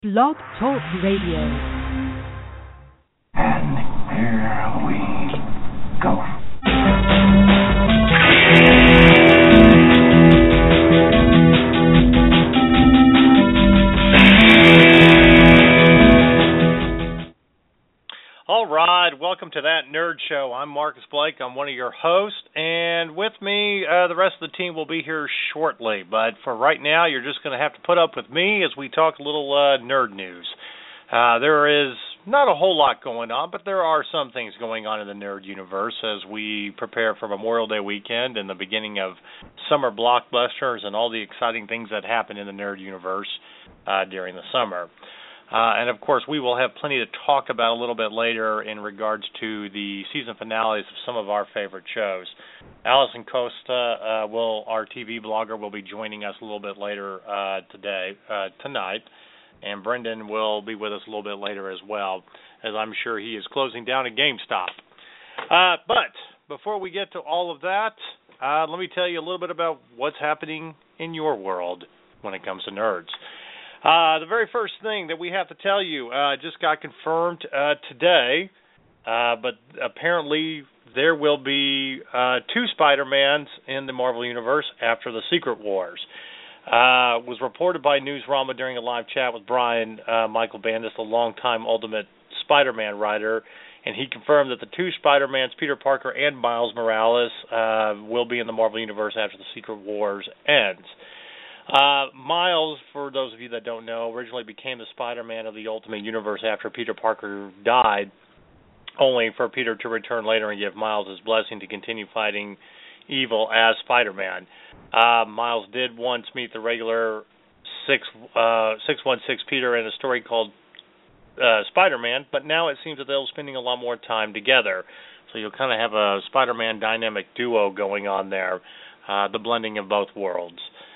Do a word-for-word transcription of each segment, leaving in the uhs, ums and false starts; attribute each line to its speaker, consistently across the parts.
Speaker 1: Blog Talk Radio.
Speaker 2: And here we go.
Speaker 3: All right, welcome to That Nerd Show. I'm Marcus Blake. I'm one of your hosts, and with me, uh, the rest of the team will be here shortly. But for right now, you're just going to have to put up with me as we talk a little uh, nerd news. Uh, there is not a whole lot going on, but there are some things going on in the nerd universe as we prepare for Memorial Day weekend and the beginning of summer blockbusters and all the exciting things that happen in the nerd universe uh, during the summer. Uh, and, of course, we will have plenty to talk about a little bit later in regards to the season finales of some of our favorite shows. Allison Costa, uh, will our T V blogger, will be joining us a little bit later uh, today, uh, tonight. And Brendan will be with us a little bit later as well, as I'm sure he is closing down at GameStop. Uh, but before we get to all of that, uh, let me tell you a little bit about what's happening in your world when it comes to nerds. Uh, the very first thing that we have to tell you uh, just got confirmed uh, today, uh, but apparently there will be uh, two Spider-Mans in the Marvel Universe after the Secret Wars. Uh, was reported by Newsrama during a live chat with Brian uh, Michael Bendis, a longtime Ultimate Spider-Man writer, and he confirmed that the two Spider-Mans, Peter Parker and Miles Morales, uh, will be in the Marvel Universe after the Secret Wars ends. Uh, Miles, for those of you that don't know, originally became the Spider-Man of the Ultimate Universe after Peter Parker died, only for Peter to return later and give Miles his blessing to continue fighting evil as Spider-Man. Uh, Miles did once meet the regular six uh, six one six Peter in a story called uh, Spider-Man, but now it seems that they're spending a lot more time together. So you'll kind of have a Spider-Man dynamic duo going on there, uh, the blending of both worlds.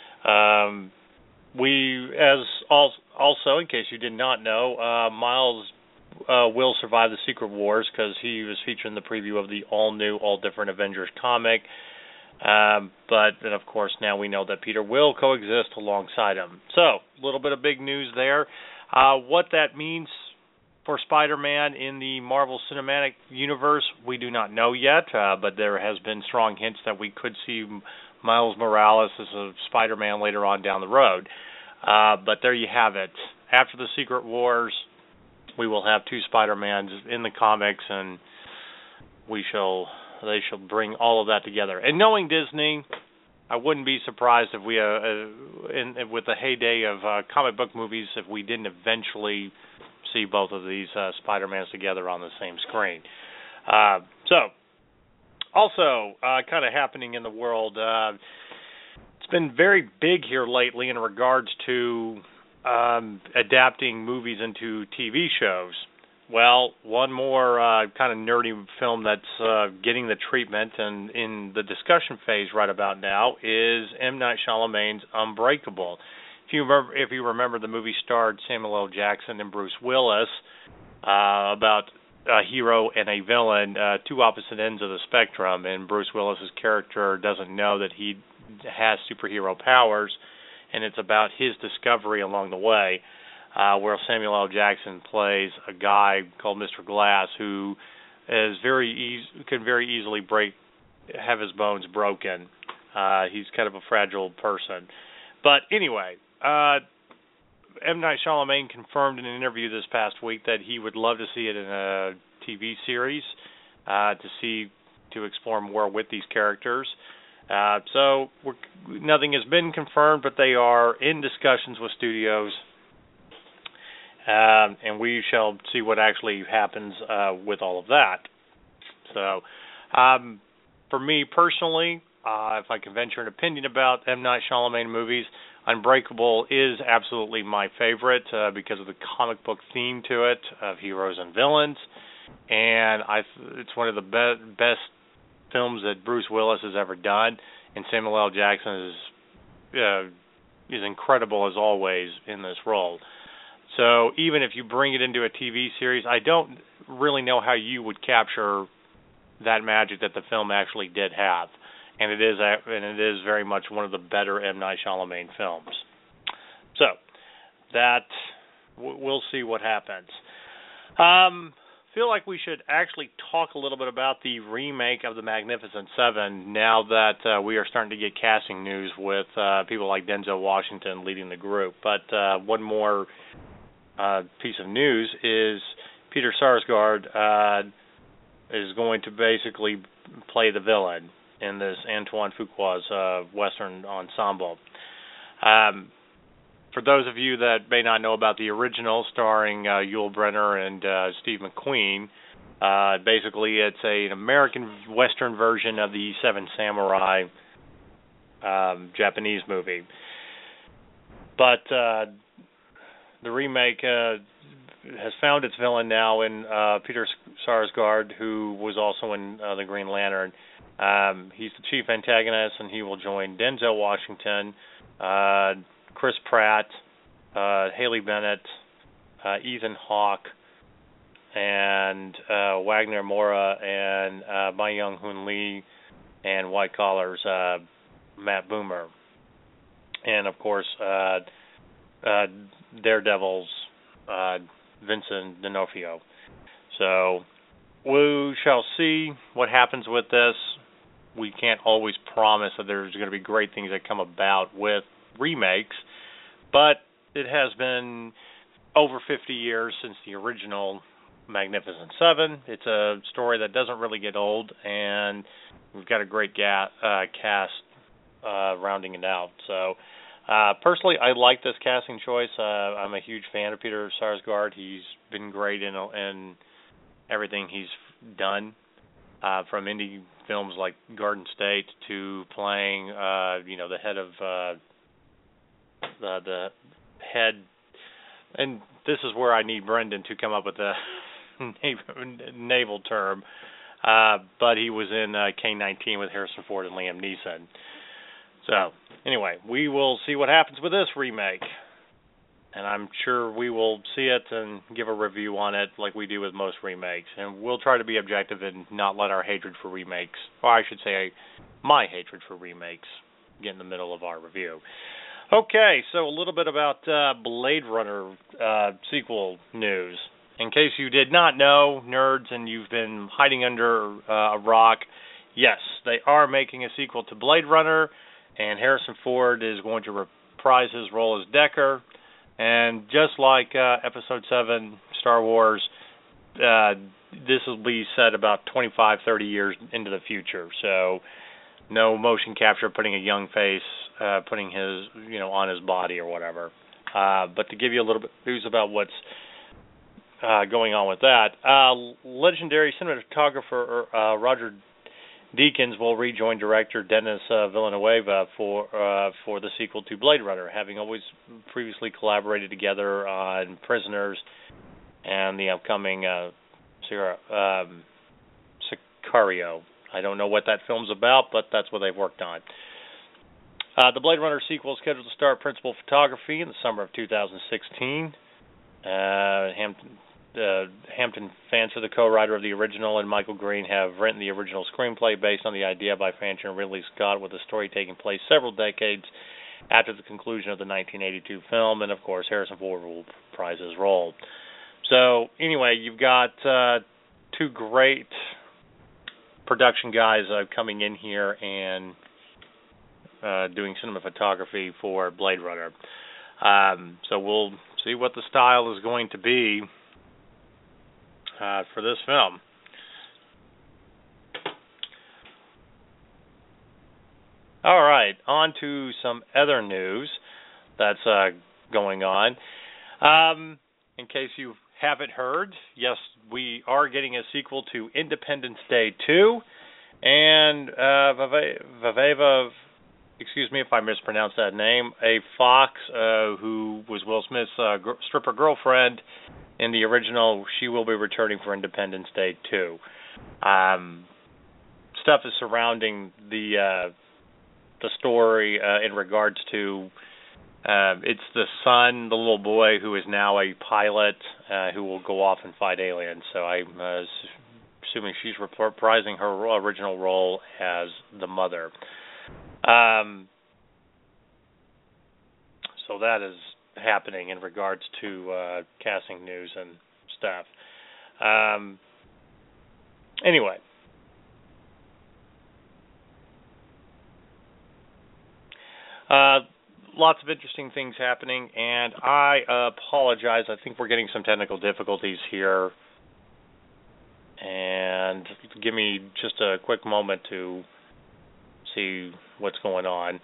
Speaker 3: Um, we, as also, in case you did not know, uh, Miles uh, will survive the Secret Wars because he was featured in the preview of the all-new, all-different Avengers comic. Um, but then, of course, now we know that Peter will coexist alongside him. So, a little bit of big news there. Uh, what that means for Spider-Man in the Marvel Cinematic Universe, we do not know yet, uh, but there has been strong hints that we could see Miles Morales as a Spider-Man later on down the road. Uh, but there you have it. After the Secret Wars, we will have two Spider-Mans in the comics, and we shall they shall bring all of that together. And knowing Disney, I wouldn't be surprised if we, uh, uh, in, in, with the heyday of uh, comic book movies, if we didn't eventually see both of these uh, Spider-Mans together on the same screen. Uh, so, also, uh, kind of happening in the world, uh, it's been very big here lately in regards to um, adapting movies into T V shows. Well, one more uh, kind of nerdy film that's uh, getting the treatment and in the discussion phase right about now is M. Night Shyamalan's Unbreakable. If you remember, if you remember, the movie starred Samuel L. Jackson and Bruce Willis uh, about a hero and a villain, uh, two opposite ends of the spectrum, and Bruce Willis's character doesn't know that he has superhero powers, and it's about his discovery along the way. Uh, where Samuel L. Jackson plays a guy called Mister Glass who is very easy, can very easily break, have his bones broken. Uh, he's kind of a fragile person. But anyway, uh, M. Night Shyamalan confirmed in an interview this past week that he would love to see it in a T V series uh, to see to explore more with these characters. Uh, so we're, nothing has been confirmed, but they are in discussions with studios. Um, and we shall see what actually happens uh, with all of that. So, um, for me personally, uh, if I can venture an opinion about M. Night Shyamalan movies, Unbreakable is absolutely my favorite uh, because of the comic book theme to it of heroes and villains, and I it's one of the be- best films that Bruce Willis has ever done, and Samuel L. Jackson is uh, is incredible as always in this role. So even if you bring it into a T V series, I don't really know how you would capture that magic that the film actually did have, and it is a, and it is very much one of the better M. Night Shyamalan films. So that we'll see what happens. Um, feel like we should actually talk a little bit about the remake of The Magnificent Seven now that uh, we are starting to get casting news with uh, people like Denzel Washington leading the group. But uh, one more uh, piece of news is Peter Sarsgaard uh, is going to basically play the villain in this Antoine Fuqua's uh, Western ensemble. Um, for those of you that may not know about the original, starring uh, Yul Brynner and uh, Steve McQueen, uh, basically it's a, an American Western version of the Seven Samurai um, Japanese movie. But uh, the remake uh, has found its villain now in uh, Peter Sarsgaard, who was also in uh, The Green Lantern. Um, he's the chief antagonist, and he will join Denzel Washington, uh, Chris Pratt, uh, Haley Bennett, uh, Ethan Hawke, and uh, Wagner Moura, and uh, Myung Hoon Lee, and White Collar's uh, Matt Boomer, and of course uh, uh, Daredevil's uh, Vincent D'Onofrio. So we shall see what happens with this. We can't always promise that there's going to be great things that come about with remakes, but it has been over fifty years since the original Magnificent Seven. It's a story that doesn't really get old, and we've got a great ga- uh, cast uh, rounding it out. So, uh, personally, I like this casting choice. Uh, I'm a huge fan of Peter Sarsgaard. He's been great in, in everything he's done, uh, from indie films like Garden State to playing, uh, you know, the head of uh, the the head, and this is where I need Brendan to come up with a naval term, uh, but he was in uh, K nineteen with Harrison Ford and Liam Neeson. So, anyway, we will see what happens with this remake, and I'm sure we will see it and give a review on it like we do with most remakes, and we'll try to be objective and not let our hatred for remakes, or I should say my hatred for remakes, get in the middle of our review. Okay, so a little bit about uh, Blade Runner uh, sequel news. In case you did not know, nerds, and you've been hiding under uh, a rock, yes, they are making a sequel to Blade Runner, and Harrison Ford is going to reprise his role as Deckard. And just like uh, Episode seven, Star Wars, uh, this will be set about twenty-five, thirty years into the future. So no motion capture, putting a young face, uh, putting his, you know, on his body or whatever. Uh, but to give you a little bit of news about what's uh, going on with that, uh, legendary cinematographer uh, Roger Deakins will rejoin director Denis uh, Villeneuve for uh, for the sequel to Blade Runner, having always previously collaborated together on Prisoners and the upcoming uh, um, Sicario. I don't know what that film's about, but that's what they've worked on. Uh, the Blade Runner sequel is scheduled to start principal photography in the summer of two thousand sixteen. Uh, Hampton, uh, Hampton Fancher, the co-writer of the original, and Michael Green have written the original screenplay based on the idea by Fancher and Ridley Scott, with the story taking place several decades after the conclusion of the nineteen eighty-two film, and of course Harrison Ford will reprise his role. So anyway, you've got uh, two great production guys uh, coming in here and uh, doing cinematography for Blade Runner. Um, so we'll see what the style is going to be uh, for this film. All right, on to some other news that's uh, going on. Um, in case you haven't heard, yes, we are getting a sequel to Independence Day two, and uh, Viveva, excuse me if I mispronounce that name, a fox uh, who was Will Smith's uh, gr- stripper girlfriend in the original, she will be returning for Independence Day two. Um, stuff is surrounding the uh, the story uh, in regards to uh, it's the son, the little boy, who is now a pilot uh, who will go off and fight aliens. So I'm uh, assuming she's reprising her original role as the mother. Um, so that is happening in regards to uh, casting news and stuff. Um, anyway. Uh, lots of interesting things happening, and I apologize. I think we're getting some technical difficulties here. And give me just a quick moment to see what's going on.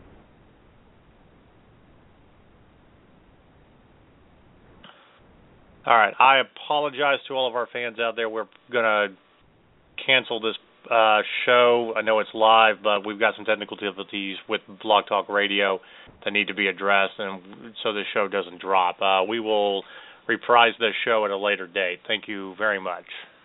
Speaker 3: All right, I apologize to all of our fans out there. We're going to cancel this uh, show. I know it's live, but we've got some technical difficulties with Blog Talk Radio that need to be addressed, and so this show doesn't drop. Uh, we will reprise this show at a later date. Thank you very much.